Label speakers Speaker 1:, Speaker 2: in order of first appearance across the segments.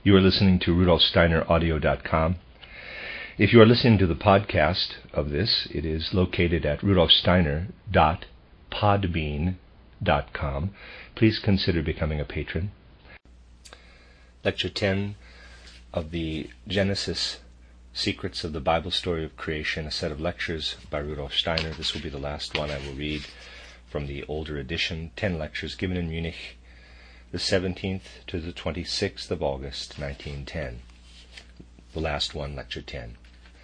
Speaker 1: You are listening to RudolfSteinerAudio.com. If you are listening to the podcast of this, it is located at RudolfSteiner.podbean.com. Please consider becoming a patron. Lecture 10 of the Genesis Secrets of the Bible Story of Creation, a set of lectures by Rudolf Steiner. This will be the last one I will read from the older edition. 10 lectures given in Munich, the 17th to the 26th of August, 1910. The last one, Lecture 10.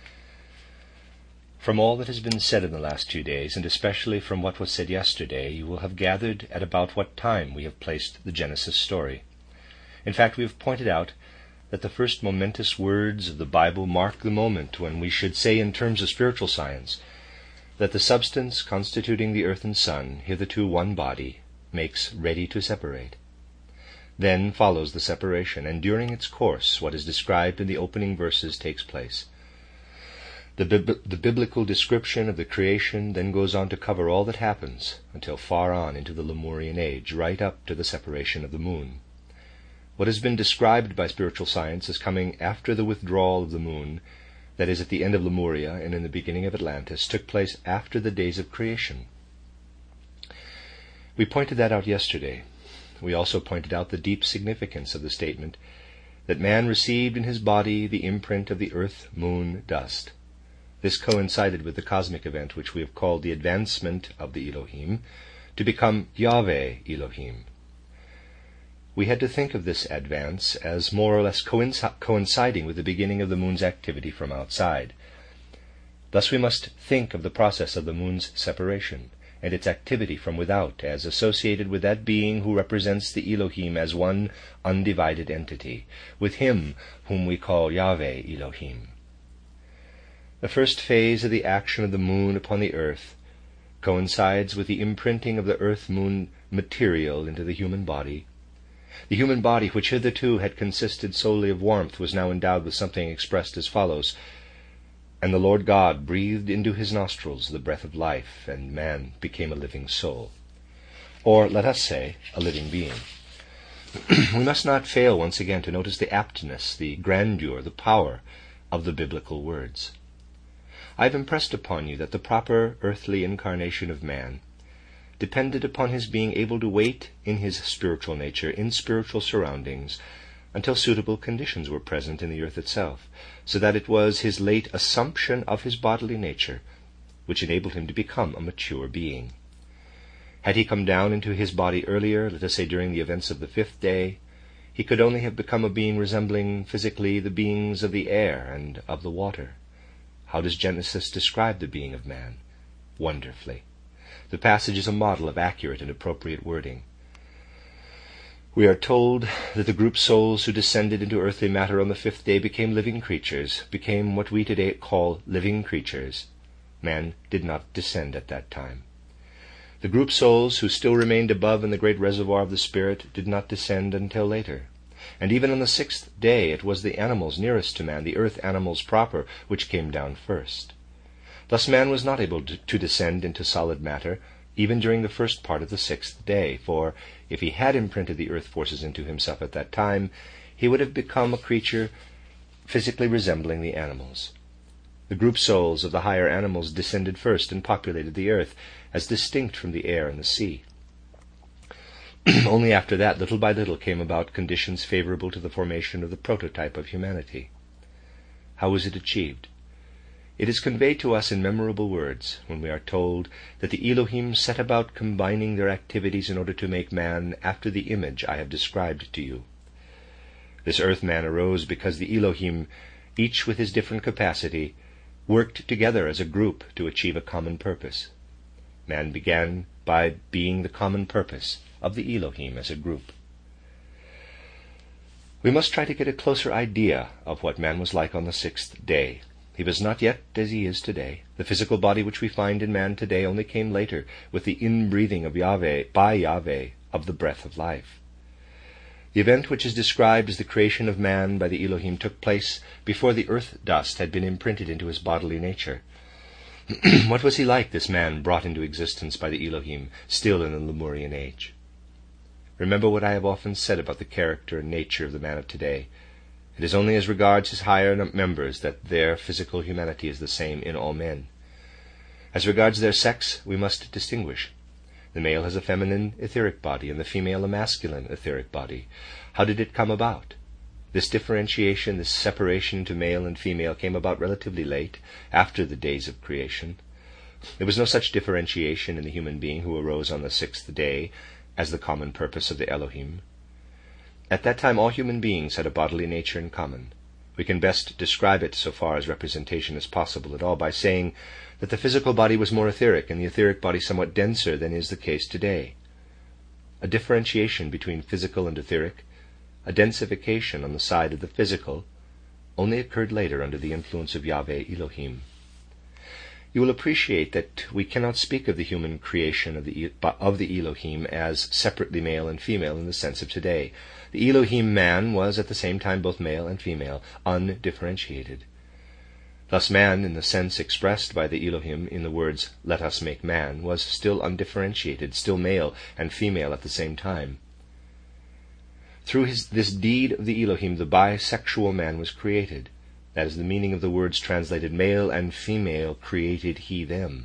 Speaker 1: From all that has been said in the last 2 days, and especially from what was said yesterday, you will have gathered at about what time we have placed the Genesis story. In fact, we have pointed out that the first momentous words of the Bible mark the moment when we should say in terms of spiritual science that the substance constituting the earth and sun, hitherto one body, makes ready to separate. Then follows the separation, and during its course what is described in the opening verses takes place. The biblical description of the creation then goes on to cover all that happens until far on into the Lemurian age, right up to the separation of the moon. What has been described by spiritual science as coming after the withdrawal of the moon, that is, at the end of Lemuria and in the beginning of Atlantis, took place after the days of creation. We pointed that out yesterday. We also pointed out the deep significance of the statement that man received in his body the imprint of the earth, moon, dust. This coincided with the cosmic event which we have called the advancement of the Elohim to become Yahweh Elohim. We had to think of this advance as more or less coinciding with the beginning of the moon's activity from outside. Thus we must think of the process of the moon's separation and its activity from without as associated with that being who represents the Elohim as one undivided entity, with him whom we call Yahweh Elohim. The first phase of the action of the moon upon the earth coincides with the imprinting of the earth-moon material into the human body. The human body, which hitherto had consisted solely of warmth, was now endowed with something expressed as follows: "And the Lord God breathed into his nostrils the breath of life, and man became a living soul." Or, let us say, a living being. We must not fail once again to notice the aptness, the grandeur, the power of the biblical words. I have impressed upon you that the proper earthly incarnation of man depended upon his being able to wait in his spiritual nature, in spiritual surroundings, until suitable conditions were present in the earth itself, so that it was his late assumption of his bodily nature which enabled him to become a mature being. Had he come down into his body earlier, let us say during the events of the 5th day, he could only have become a being resembling physically the beings of the air and of the water. How does Genesis describe the being of man? Wonderfully. The passage is a model of accurate and appropriate wording. We are told that the group souls who descended into earthly matter on the 5th day became living creatures, became what we today call living creatures. Man did not descend at that time. The group souls who still remained above in the great reservoir of the Spirit did not descend until later. And even on the 6th day it was the animals nearest to man, the earth animals proper, which came down first. Thus man was not able to descend into solid matter even during the first part of the 6th day, for if he had imprinted the earth forces into himself at that time, he would have become a creature physically resembling the animals. The group souls of the higher animals descended first and populated the earth, as distinct from the air and the sea. Only after that, little by little, came about conditions favorable to the formation of the prototype of humanity. How was it achieved? It is conveyed to us in memorable words when we are told that the Elohim set about combining their activities in order to make man after the image I have described to you. This earth man arose because the Elohim, each with his different capacity, worked together as a group to achieve a common purpose. Man began by being the common purpose of the Elohim as a group. We must try to get a closer idea of what man was like on the 6th day. He was not yet as he is today. The physical body which we find in man today only came later with the inbreathing of Yahweh, by Yahweh, of the breath of life. The event which is described as the creation of man by the Elohim took place before the earth dust had been imprinted into his bodily nature. What was he like, this man brought into existence by the Elohim, still in the Lemurian age? Remember what I have often said about the character and nature of the man of today. It is only as regards his higher members that their physical humanity is the same in all men. As regards their sex, we must distinguish. The male has a feminine etheric body, and the female a masculine etheric body. How did it come about? This differentiation, this separation into male and female, came about relatively late, after the days of creation. There was no such differentiation in the human being who arose on the sixth day as the common purpose of the Elohim. At that time all human beings had a bodily nature in common. We can best describe it, so far as representation is possible at all, by saying that the physical body was more etheric and the etheric body somewhat denser than is the case today. A differentiation between physical and etheric, a densification on the side of the physical, only occurred later under the influence of Yahweh Elohim. You will appreciate that we cannot speak of the human creation of the Elohim as separately male and female in the sense of today. The Elohim man was at the same time both male and female, undifferentiated. Thus man, in the sense expressed by the Elohim in the words, "Let us make man," was still undifferentiated, still male and female at the same time. Through this deed of the Elohim, the bisexual man was created. That is the meaning of the words translated, "Male and female created he them."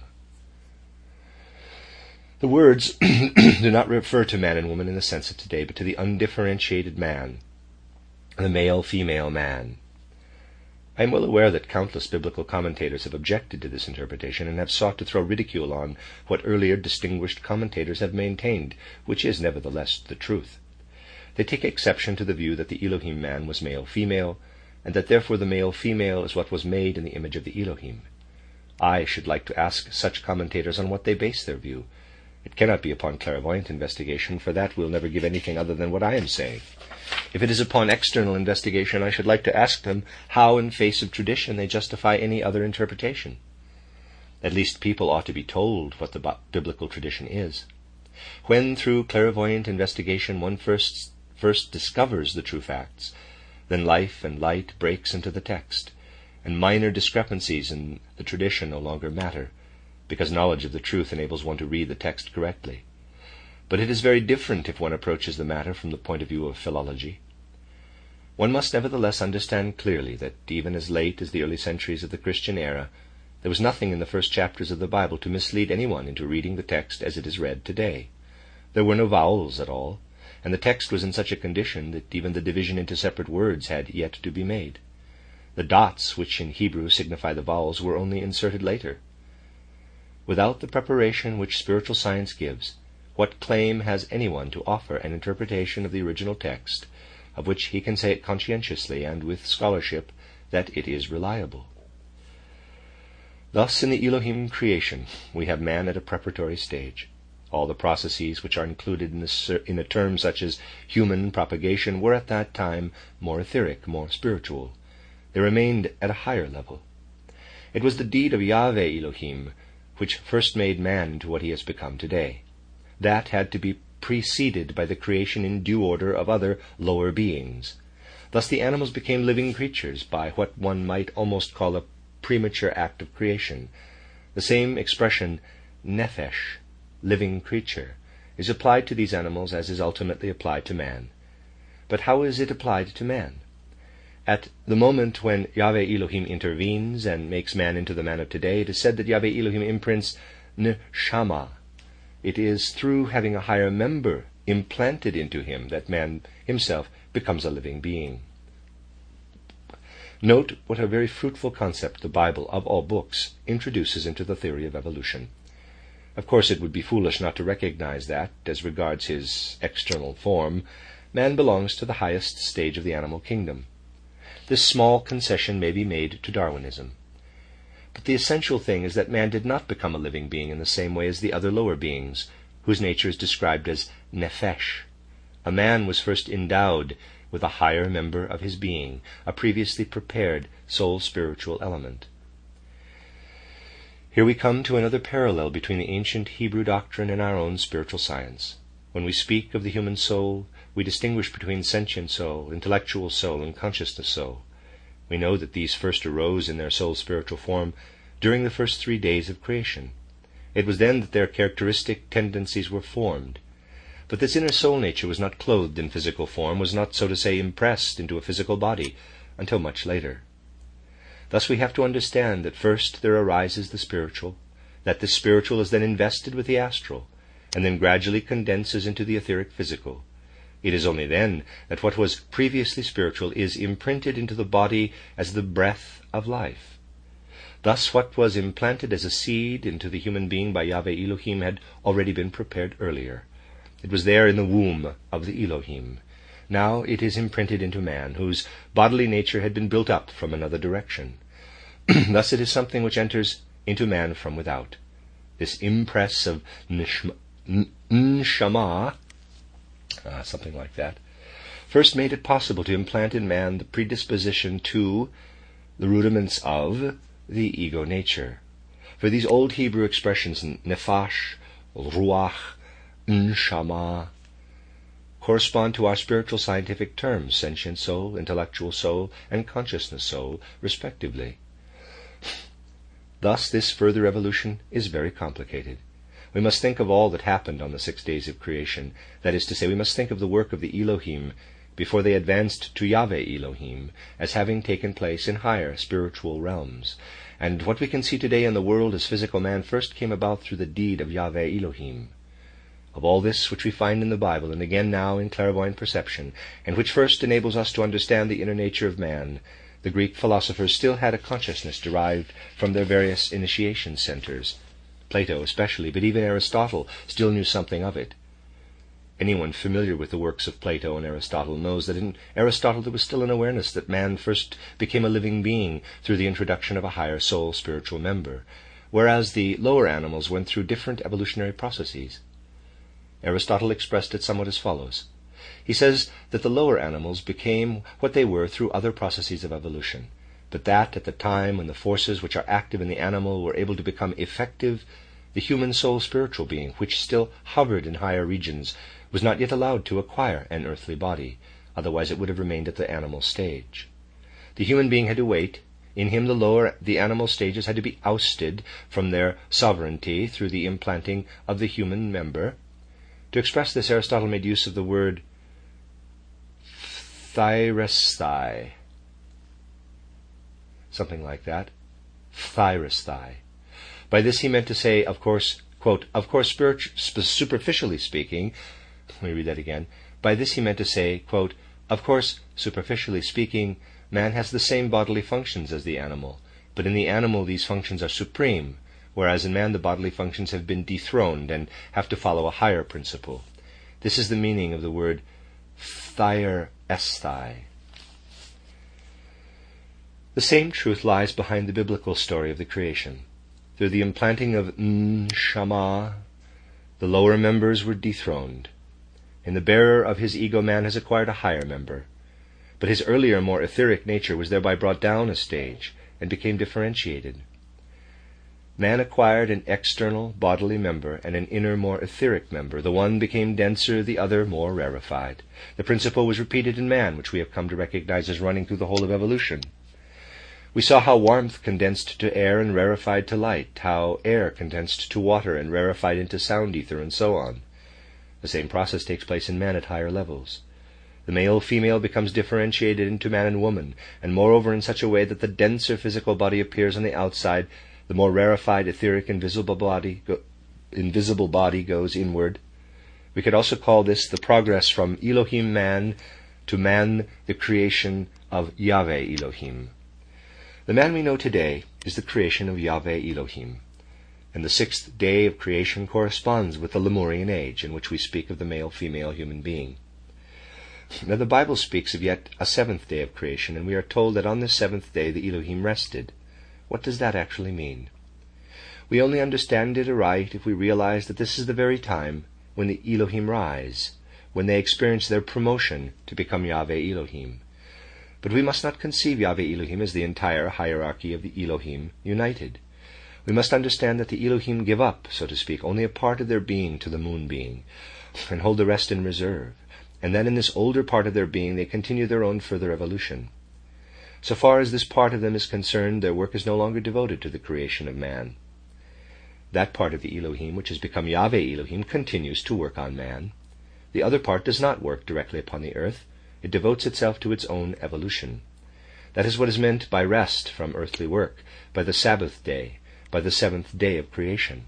Speaker 1: The words do not refer to man and woman in the sense of today, but to the undifferentiated man, the male-female man. I am well aware that countless biblical commentators have objected to this interpretation and have sought to throw ridicule on what earlier distinguished commentators have maintained, which is nevertheless the truth. They take exception to the view that the Elohim man was male-female, and that therefore the male-female is what was made in the image of the Elohim. I should like to ask such commentators on what they base their view. It cannot be upon clairvoyant investigation, for that will never give anything other than what I am saying. If it is upon external investigation, I should like to ask them how, in face of tradition, they justify any other interpretation. At least people ought to be told what the biblical tradition is. When, through clairvoyant investigation, one first discovers the true facts, then life and light breaks into the text, and minor discrepancies in the tradition no longer matter, because knowledge of the truth enables one to read the text correctly. But it is very different if one approaches the matter from the point of view of philology. One must nevertheless understand clearly that even as late as the early centuries of the Christian era, there was nothing in the first chapters of the Bible to mislead anyone into reading the text as it is read today. There were no vowels at all, and the text was in such a condition that even the division into separate words had yet to be made. The dots, which in Hebrew signify the vowels, were only inserted later. Without the preparation which spiritual science gives, what claim has anyone to offer an interpretation of the original text, of which he can say it conscientiously and with scholarship that it is reliable? Thus, in the Elohim creation, we have man at a preparatory stage. All the processes which are included in a term such as human propagation were at that time more etheric, more spiritual. They remained at a higher level. It was the deed of Yahweh Elohim which first made man into what he has become today. That had to be preceded by the creation in due order of other lower beings. Thus the animals became living creatures by what one might almost call a premature act of creation. The same expression, nephesh, living creature, is applied to these animals as is ultimately applied to man. But how is it applied to man? At the moment when Yahweh Elohim intervenes and makes man into the man of today, it is said that Yahweh Elohim imprints neshama. It is through having a higher member implanted into him that man himself becomes a living being. Note what a very fruitful concept the Bible, of all books, introduces into the theory of evolution. Of course, it would be foolish not to recognize that, as regards his external form, man belongs to the highest stage of the animal kingdom. This small concession may be made to Darwinism. But the essential thing is that man did not become a living being in the same way as the other lower beings, whose nature is described as nephesh. A man was first endowed with a higher member of his being, a previously prepared soul-spiritual element. Here we come to another parallel between the ancient Hebrew doctrine and our own spiritual science. When we speak of the human soul, we distinguish between sentient soul, intellectual soul, and consciousness soul. We know that these first arose in their soul-spiritual form during the first 3 days of creation. It was then that their characteristic tendencies were formed. But this inner soul nature was not clothed in physical form, was not, so to say, impressed into a physical body, until much later. Thus we have to understand that first there arises the spiritual, that the spiritual is then invested with the astral, and then gradually condenses into the etheric physical. It is only then that what was previously spiritual is imprinted into the body as the breath of life. Thus what was implanted as a seed into the human being by Yahweh Elohim had already been prepared earlier. It was there in the womb of the Elohim. Now it is imprinted into man, whose bodily nature had been built up from another direction. Thus it is something which enters into man from without. This impress of neshama, something like that, first made it possible to implant in man the predisposition to the rudiments of the ego nature. For these old Hebrew expressions, nefash, ruach, neshama, correspond to our spiritual scientific terms, sentient soul, intellectual soul, and consciousness soul, respectively. Thus this further evolution is very complicated. We must think of all that happened on the 6 days of creation. That is to say, we must think of the work of the Elohim before they advanced to Yahweh Elohim as having taken place in higher spiritual realms. And what we can see today in the world as physical man first came about through the deed of Yahweh Elohim. Of all this which we find in the Bible, and again now in clairvoyant perception, and which first enables us to understand the inner nature of man, the Greek philosophers still had a consciousness derived from their various initiation centers. Plato especially, but even Aristotle still knew something of it. Anyone familiar with the works of Plato and Aristotle knows that in Aristotle there was still an awareness that man first became a living being through the introduction of a higher soul spiritual member, whereas the lower animals went through different evolutionary processes. Aristotle expressed it somewhat as follows. He says that the lower animals became what they were through other processes of evolution, but that at the time when the forces which are active in the animal were able to become effective, the human soul spiritual being, which still hovered in higher regions, was not yet allowed to acquire an earthly body, otherwise it would have remained at the animal stage. The human being had to wait. In him the animal stages had to be ousted from their sovereignty through the implanting of the human member. To express this, Aristotle made use of the word thyrasthai, something like that, thyrasthai. By this he meant to say, of course, quote, of course, superficially speaking, let me read that again. By this he meant to say, quote, of course, superficially speaking, man has the same bodily functions as the animal, but in the animal these functions are supreme, whereas in man the bodily functions have been dethroned and have to follow a higher principle. This is the meaning of the word thyrasthai. The same truth lies behind the biblical story of the creation. Through the implanting of neshama, the lower members were dethroned. In the bearer of his ego, man has acquired a higher member, but his earlier, more etheric nature was thereby brought down a stage and became differentiated. Man acquired an external bodily member and an inner, more etheric member. The one became denser, the other more rarefied. The principle was repeated in man, which we have come to recognize as running through the whole of evolution. We saw how warmth condensed to air and rarefied to light, how air condensed to water and rarefied into sound ether, and so on. The same process takes place in man at higher levels. The male-female becomes differentiated into man and woman, and moreover in such a way that the denser physical body appears on the outside, the more rarefied etheric invisible body goes inward. We could also call this the progress from Elohim man to man, the creation of Yahweh Elohim. The man we know today is the creation of Yahweh Elohim, and the 6th day of creation corresponds with the Lemurian age, in which we speak of the male-female human being. Now the Bible speaks of yet a 7th day of creation, and we are told that on this 7th day the Elohim rested. What does that actually mean? We only understand it aright if we realize that this is the very time when the Elohim rise, when they experience their promotion to become Yahweh Elohim. But we must not conceive Yahweh Elohim as the entire hierarchy of the Elohim united. We must understand that the Elohim give up, so to speak, only a part of their being to the moon being, and hold the rest in reserve, and then in this older part of their being they continue their own further evolution. So far as this part of them is concerned, their work is no longer devoted to the creation of man. That part of the Elohim, which has become Yahweh Elohim, continues to work on man. The other part does not work directly upon the earth. It devotes itself to its own evolution. That is what is meant by rest from earthly work, by the Sabbath day, by the seventh day of creation.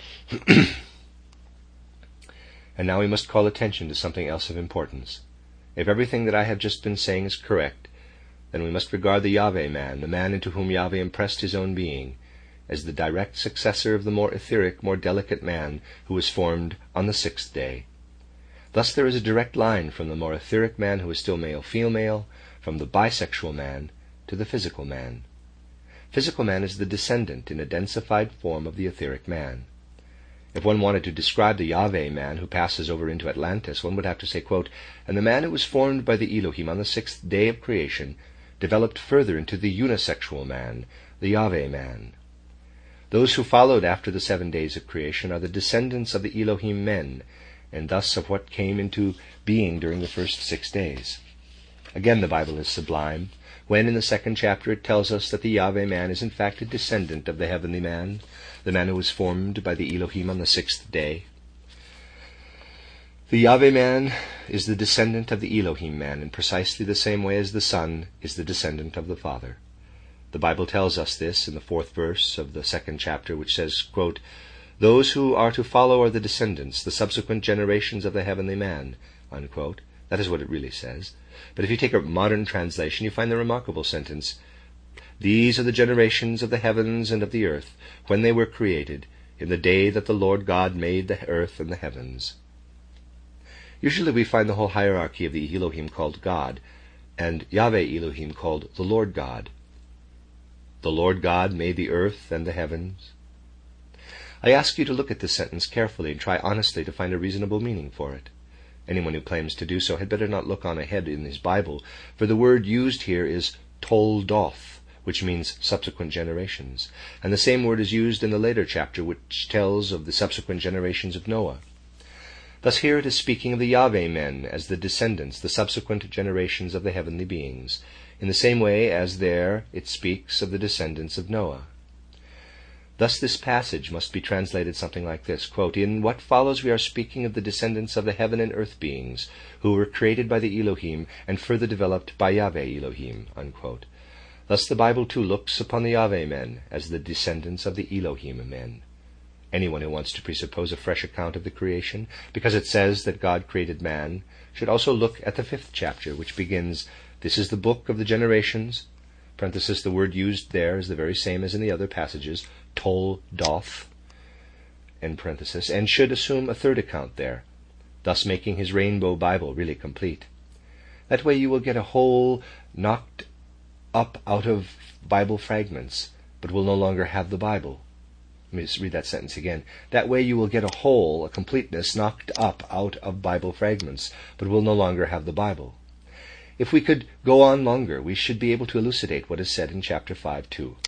Speaker 1: And now we must call attention to something else of importance. If everything that I have just been saying is correct, then we must regard the Yahweh man, the man into whom Yahweh impressed his own being, as the direct successor of the more etheric, more delicate man who was formed on the sixth day. Thus there is a direct line from the more etheric man who is still male-female, from the bisexual man to the physical man. Physical man is the descendant in a densified form of the etheric man. If one wanted to describe the Yahweh man who passes over into Atlantis, one would have to say, quote, "And the man who was formed by the Elohim on the sixth day of creation developed further into the unisexual man, the Yahweh man." Those who followed after the 7 days of creation are the descendants of the Elohim men, and thus of what came into being during the first 6 days. Again, the Bible is sublime, when in the 2nd chapter it tells us that the Yahweh man is in fact a descendant of the heavenly man, the man who was formed by the Elohim on the 6th day. The Yahweh man is the descendant of the Elohim man in precisely the same way as the Son is the descendant of the Father. The Bible tells us this in the 4th verse of the 2nd chapter, which says, quote, "Those who are to follow are the descendants, the subsequent generations of the heavenly man," unquote. That is what it really says. But if you take a modern translation, you find the remarkable sentence, "These are the generations of the heavens and of the earth, when they were created, in the day that the Lord God made the earth and the heavens." Usually we find the whole hierarchy of the Elohim called God, and Yahweh Elohim called the Lord God. The Lord God made the earth and the heavens. I ask you to look at this sentence carefully and try honestly to find a reasonable meaning for it. Anyone who claims to do so had better not look on ahead in his Bible, for the word used here is toldoth, which means subsequent generations, and the same word is used in the later chapter which tells of the subsequent generations of Noah. Thus here it is speaking of the Yahweh men as the descendants, the subsequent generations of the heavenly beings, in the same way as there it speaks of the descendants of Noah. Thus this passage must be translated something like this, quote, "In what follows we are speaking of the descendants of the heaven and earth beings, who were created by the Elohim and further developed by Yahweh Elohim," unquote. Thus the Bible too looks upon the Yahweh men as the descendants of the Elohim men. Anyone who wants to presuppose a fresh account of the creation, because it says that God created man, should also look at the 5th chapter, which begins, "This is the book of the generations," parenthesis, the word used there is the very same as in the other passages, toldoth, end parenthesis, and should assume a third account there, thus making his Rainbow Bible really complete. That way you will get a whole knocked up out of Bible fragments, but will no longer have the Bible. Let me just read that sentence again. That way you will get a whole, a completeness, knocked up out of Bible fragments, but will no longer have the Bible. If we could go on longer, we should be able to elucidate what is said in chapter 5 too.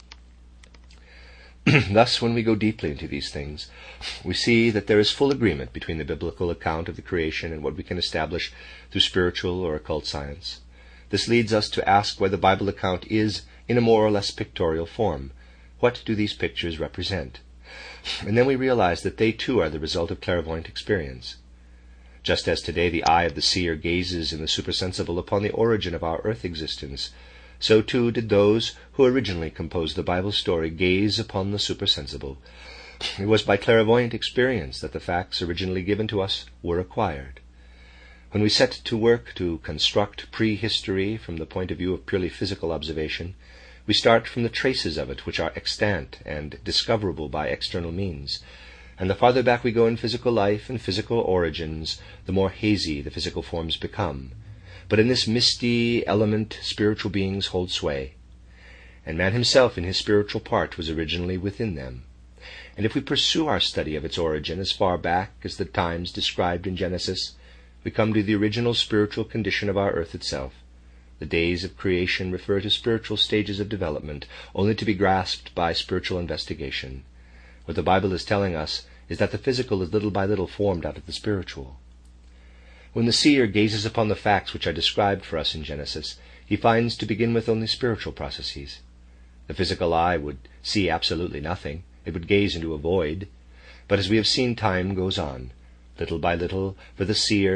Speaker 1: Thus, when we go deeply into these things, we see that there is full agreement between the biblical account of the creation and what we can establish through spiritual or occult science. This leads us to ask why the Bible account is in a more or less pictorial form. What do these pictures represent? And then we realize that they too are the result of clairvoyant experience. Just as today the eye of the seer gazes in the supersensible upon the origin of our earth existence, so too did those who originally composed the Bible story gaze upon the supersensible. It was by clairvoyant experience that the facts originally given to us were acquired. When we set to work to construct prehistory from the point of view of purely physical observation, we start from the traces of it which are extant and discoverable by external means, and the farther back we go in physical life and physical origins, the more hazy the physical forms become. But in this misty element spiritual beings hold sway, and man himself in his spiritual part was originally within them. And if we pursue our study of its origin as far back as the times described in Genesis, we come to the original spiritual condition of our earth itself. The days of creation refer to spiritual stages of development, only to be grasped by spiritual investigation. What the Bible is telling us is that the physical is little by little formed out of the spiritual. When the seer gazes upon the facts which are described for us in Genesis, he finds to begin with only spiritual processes. The physical eye would see absolutely nothing. It would gaze into a void. But as we have seen, time goes on. Little by little, for the seer, the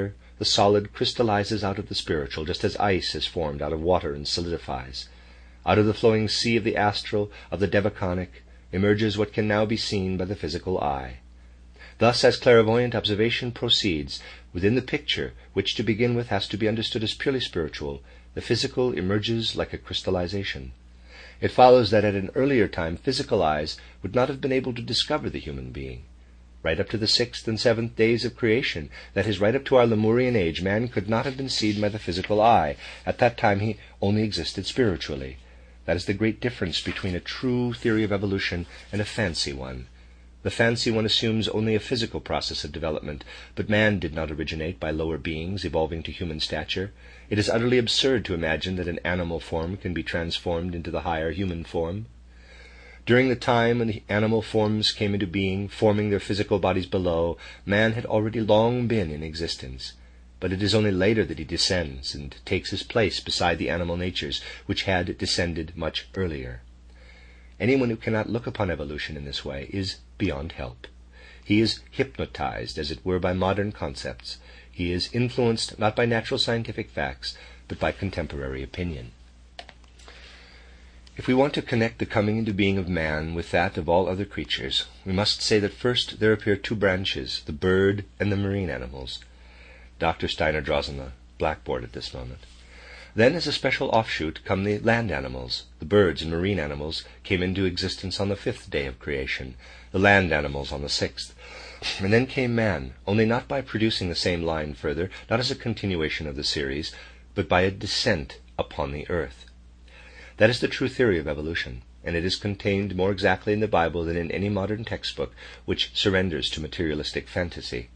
Speaker 1: the solid crystallizes out of the spiritual, just as ice is formed out of water and solidifies. Out of the flowing sea of the astral, of the devachanic, emerges what can now be seen by the physical eye. Thus, as clairvoyant observation proceeds, within the picture, which to begin with has to be understood as purely spiritual, the physical emerges like a crystallization. It follows that at an earlier time physical eyes would not have been able to discover the human being. Right up to the 6th and 7th days of creation, that is, right up to our Lemurian age, man could not have been seen by the physical eye. At that time he only existed spiritually. That is the great difference between a true theory of evolution and a fancy one. The fancy one assumes only a physical process of development, but man did not originate by lower beings evolving to human stature. It is utterly absurd to imagine that an animal form can be transformed into the higher human form. During the time when the animal forms came into being, forming their physical bodies below, man had already long been in existence. But it is only later that he descends and takes his place beside the animal natures, which had descended much earlier. Anyone who cannot look upon evolution in this way is beyond help. He is hypnotized, as it were, by modern concepts. He is influenced not by natural scientific facts, but by contemporary opinion. If we want to connect the coming into being of man with that of all other creatures, we must say that first there appear two branches, the bird and the marine animals. Dr. Steiner draws on the blackboard at this moment. Then, as a special offshoot, come the land animals. The birds and marine animals came into existence on the 5th day of creation, the land animals on the 6th. And then came man, only not by producing the same line further, not as a continuation of the series, but by a descent upon the earth. That is the true theory of evolution, and it is contained more exactly in the Bible than in any modern textbook which surrenders to materialistic fantasy.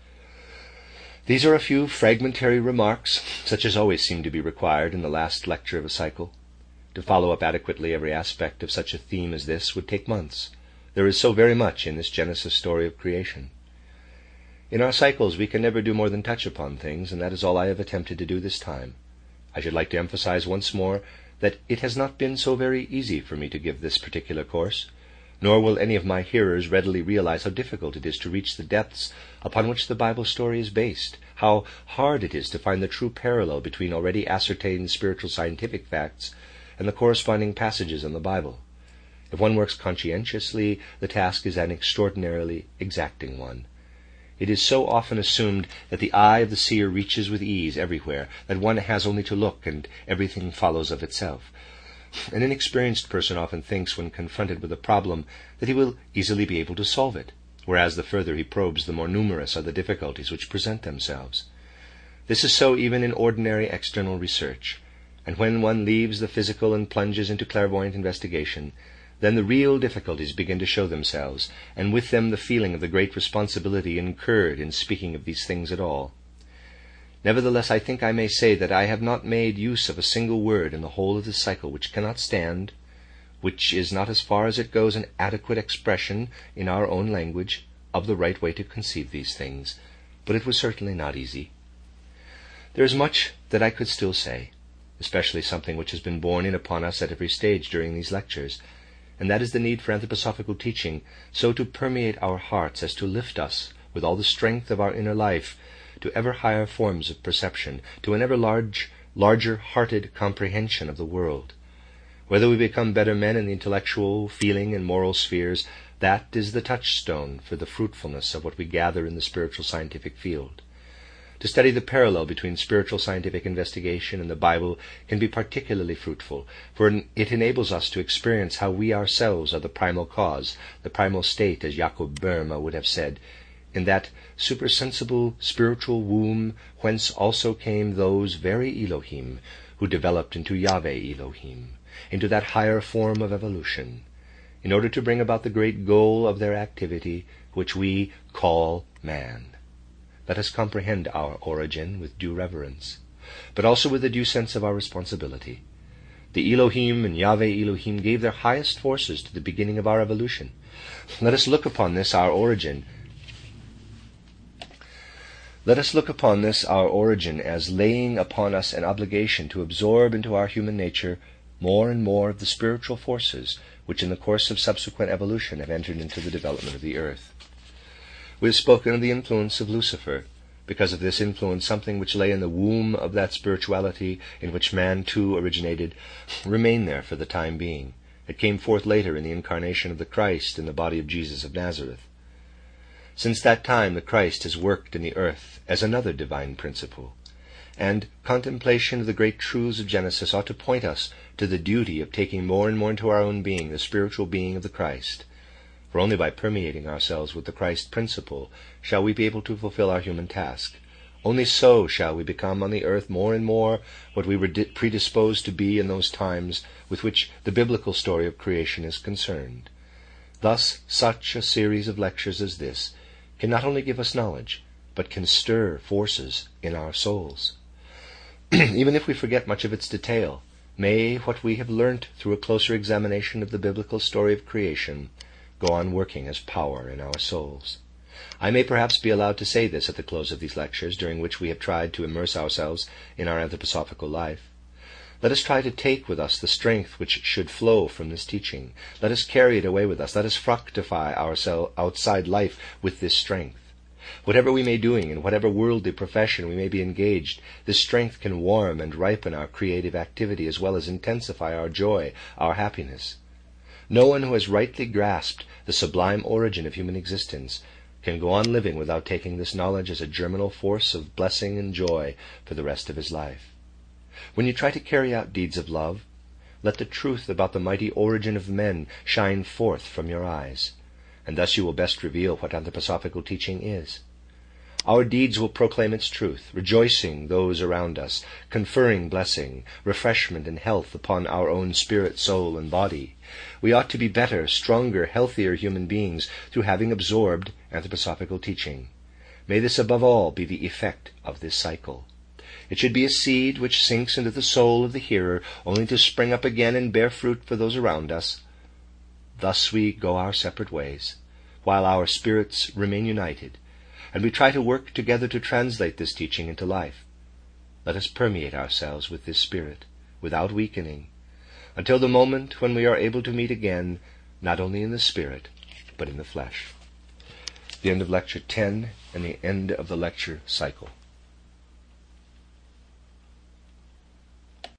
Speaker 1: These are a few fragmentary remarks, such as always seem to be required in the last lecture of a cycle. To follow up adequately every aspect of such a theme as this would take months. There is so very much in this Genesis story of creation. In our cycles we can never do more than touch upon things, and that is all I have attempted to do this time. I should like to emphasize once more that it has not been so very easy for me to give this particular course, nor will any of my hearers readily realize how difficult it is to reach the depths upon which the Bible story is based, how hard it is to find the true parallel between already ascertained spiritual scientific facts and the corresponding passages in the Bible. If one works conscientiously, the task is an extraordinarily exacting one. It is so often assumed that the eye of the seer reaches with ease everywhere, that one has only to look and everything follows of itself. An inexperienced person often thinks, when confronted with a problem, that he will easily be able to solve it, whereas the further he probes, the more numerous are the difficulties which present themselves. This is so even in ordinary external research, and when one leaves the physical and plunges into clairvoyant investigation, then the real difficulties begin to show themselves, and with them the feeling of the great responsibility incurred in speaking of these things at all. Nevertheless, I think I may say that I have not made use of a single word in the whole of this cycle which cannot stand, which is not as far as it goes an adequate expression in our own language of the right way to conceive these things, but it was certainly not easy. There is much that I could still say, especially something which has been borne in upon us at every stage during these lectures, and that is the need for anthroposophical teaching so to permeate our hearts as to lift us, with all the strength of our inner life, to ever higher forms of perception, to an ever larger-hearted comprehension of the world. Whether we become better men in the intellectual, feeling, and moral spheres, that is the touchstone for the fruitfulness of what we gather in the spiritual scientific field. To study the parallel between spiritual scientific investigation and the Bible can be particularly fruitful, for it enables us to experience how we ourselves are the primal cause, the primal state, as Jacob Boehme would have said, in that supersensible spiritual womb whence also came those very Elohim who developed into Yahweh Elohim, into that higher form of evolution, in order to bring about the great goal of their activity, which we call man. Let us comprehend our origin with due reverence, but also with a due sense of our responsibility. The Elohim and Yahweh Elohim gave their highest forces to the beginning of our evolution. Let us look upon this, our origin, as laying upon us an obligation to absorb into our human nature more and more of the spiritual forces which in the course of subsequent evolution have entered into the development of the earth. We have spoken of the influence of Lucifer. because of this influence, something which lay in the womb of that spirituality in which man too originated remained there for the time being. It came forth later in the incarnation of the Christ in the body of Jesus of Nazareth. Since that time the Christ has worked in the earth as another divine principle, and contemplation of the great truths of Genesis ought to point us to the duty of taking more and more into our own being the spiritual being of the Christ. For only by permeating ourselves with the Christ principle shall we be able to fulfill our human task. Only so shall we become on the earth more and more what we were predisposed to be in those times with which the biblical story of creation is concerned. Thus, such a series of lectures as this can not only give us knowledge, but can stir forces in our souls. Even if we forget much of its detail, may what we have learnt through a closer examination of the biblical story of creation go on working as power in our souls. I may perhaps be allowed to say this at the close of these lectures, during which we have tried to immerse ourselves in our anthroposophical life. Let us try to take with us the strength which should flow from this teaching. Let us carry it away with us. Let us fructify our outside life with this strength. Whatever we may be doing, in whatever worldly profession we may be engaged, this strength can warm and ripen our creative activity as well as intensify our joy, our happiness. No one who has rightly grasped the sublime origin of human existence can go on living without taking this knowledge as a germinal force of blessing and joy for the rest of his life. When you try to carry out deeds of love, let the truth about the mighty origin of men shine forth from your eyes, and thus you will best reveal what anthroposophical teaching is. Our deeds will proclaim its truth, rejoicing those around us, conferring blessing, refreshment, and health upon our own spirit, soul, and body. We ought to be better, stronger, healthier human beings through having absorbed anthroposophical teaching. May this above all be the effect of this cycle. It should be a seed which sinks into the soul of the hearer, only to spring up again and bear fruit for those around us. Thus we go our separate ways, while our spirits remain united, and we try to work together to translate this teaching into life. Let us permeate ourselves with this spirit, without weakening, until the moment when we are able to meet again, not only in the spirit, but in the flesh. The end of Lecture 10 and the end of the lecture cycle.